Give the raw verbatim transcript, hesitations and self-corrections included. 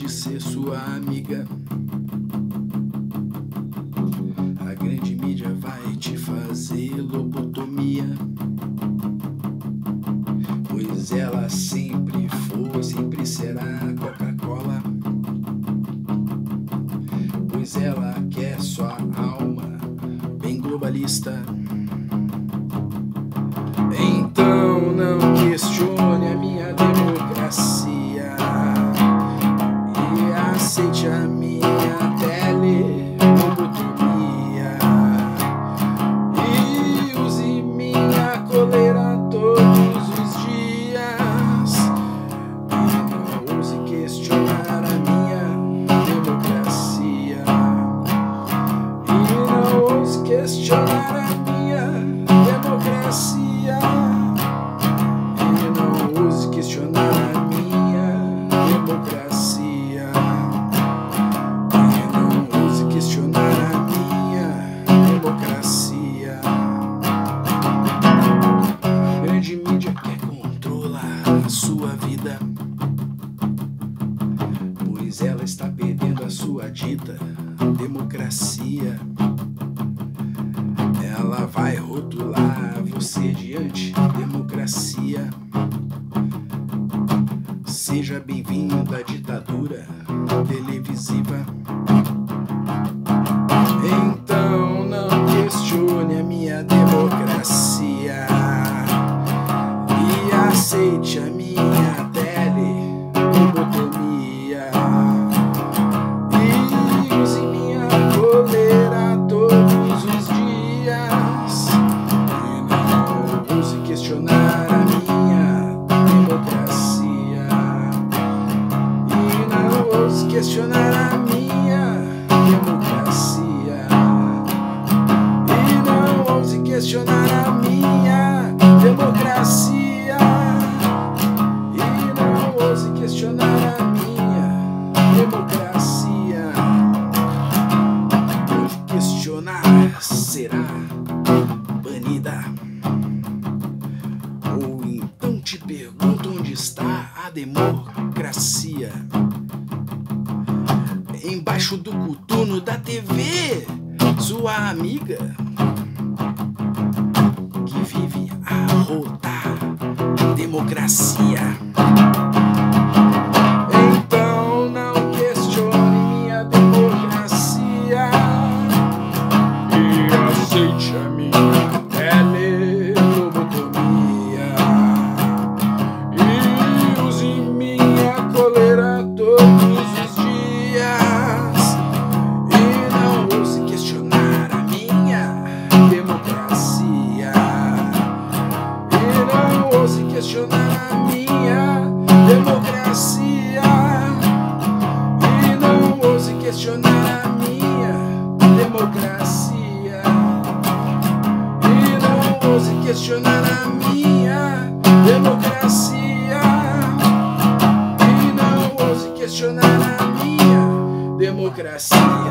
de ser sua amiga. A grande mídia vai te fazer lobotomia, pois ela sempre foi, sempre será Coca-Cola, pois ela quer sua alma bem globalista. Então não questione a minha democracia e aceite a minha telelobotomia e use minha coleira todos os dias. E não ouse questionar a minha democracia e não ouse questionar a minha democracia. Questionar a minha democracia e não ouse questionar a minha democracia. A grande mídia quer controlar a sua vida, pois ela está perdendo a sua dita democracia. Ela vai rotular você de antidemocracia. Seja bem-vindo à ditadura televisiva. Então não questione a minha democracia e aceite a minha telelobotomia e use minha coleira todos os dias. E não ouse questionar a minha democracia, questionar a minha democracia e não ouse questionar a minha democracia e não ouse questionar a minha democracia. Pois questionar será banida. Ou então te pergunto onde está a democracia. Embaixo do coturno da T V, sua amiga que vive a rotar democracia. Então não questione minha democracia e aceite a minha telelobotomia e use minha coleira todos os dias. Questionar a minha democracia e não ouse questionar a minha democracia e não ouse questionar a minha democracia e não ouse questionar a minha democracia.